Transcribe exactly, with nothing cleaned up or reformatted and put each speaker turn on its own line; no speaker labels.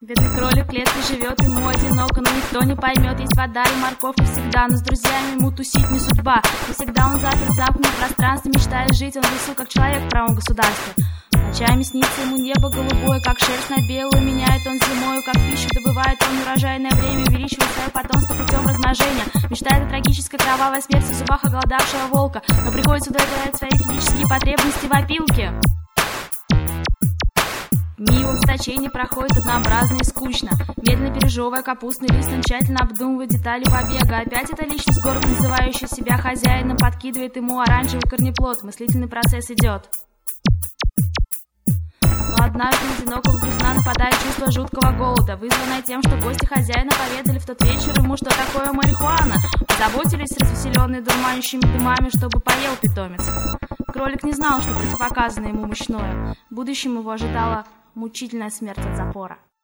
Бедный кролик в клетке живет, ему одиноко, но никто не поймет. Есть вода и морковка всегда, но с друзьями ему тусить не судьба. И всегда он заперт в замкнутом пространстве, мечтает жить, он в лесу, как человек в правом государстве. Ночами снится ему небо голубое, как шерсть на белую меняет он зимою, как пищу добывает он урожайное время, увеличивает свое потомство путем размножения. Мечтает о трагической кровавой смерти в зубах оголодавшего волка, но приходится удовлетворять свои физические потребности в опилке. Мимо усточения проходит однообразно и скучно. Медленно пережевывая капустный лист, он тщательно обдумывает детали побега. Опять эта личность, гордо называющая себя хозяином, подкидывает ему оранжевый корнеплод. Мыслительный процесс идет. Но однажды на одинокого грызуна нападает чувство жуткого голода, вызванное тем, что гости хозяина поведали в тот вечер ему, что такое марихуана. Заботились развеселенные дурманящими дымами, чтобы поел питомец. Кролик не знал, что противопоказано ему мучное. В будущем его ожидала мучительная смерть от запора.